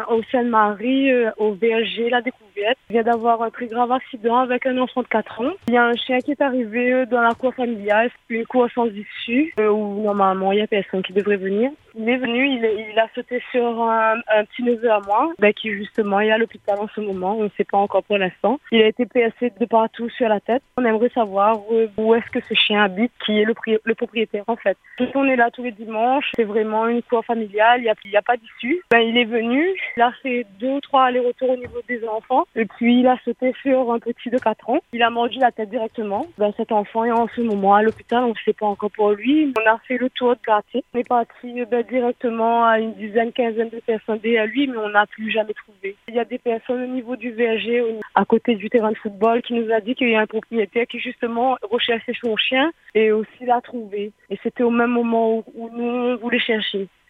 au Seine-Marie, au VLG, la découverte. Il vient d'avoir un très grave accident avec un enfant de 4 ans. Il y a un chien qui est arrivé dans la cour familiale, une cour sans issue, où normalement il n'y a personne qui devrait venir. Il est venu, il a sauté sur un petit neveu à moi, qui justement est à l'hôpital en ce moment, on ne sait pas encore pour l'instant. Il a été percé de partout sur la tête. On aimerait savoir où est-ce que ce chien habite, qui est le propriétaire en fait. On est là tous les dimanches, c'est vraiment une cour familiale, il n'y a pas d'issue. Il est venu, il a fait 2 ou 3 allers-retours au niveau des enfants, et puis il a sauté sur un petit de 4 ans. Il a mordu la tête directement. Cet enfant est en ce moment à l'hôpital, on ne sait pas encore pour lui. On a fait le tour de quartier. On est parti directement à une dizaine, quinzaine de personnes derrière lui, mais on n'a plus jamais trouvé. Il y a des personnes au niveau du VLG, à côté du terrain de football, qui nous a dit qu'il y a un propriétaire qui justement recherchait son chien et aussi l'a trouvé. Et c'était au même moment où nous on voulait chercher.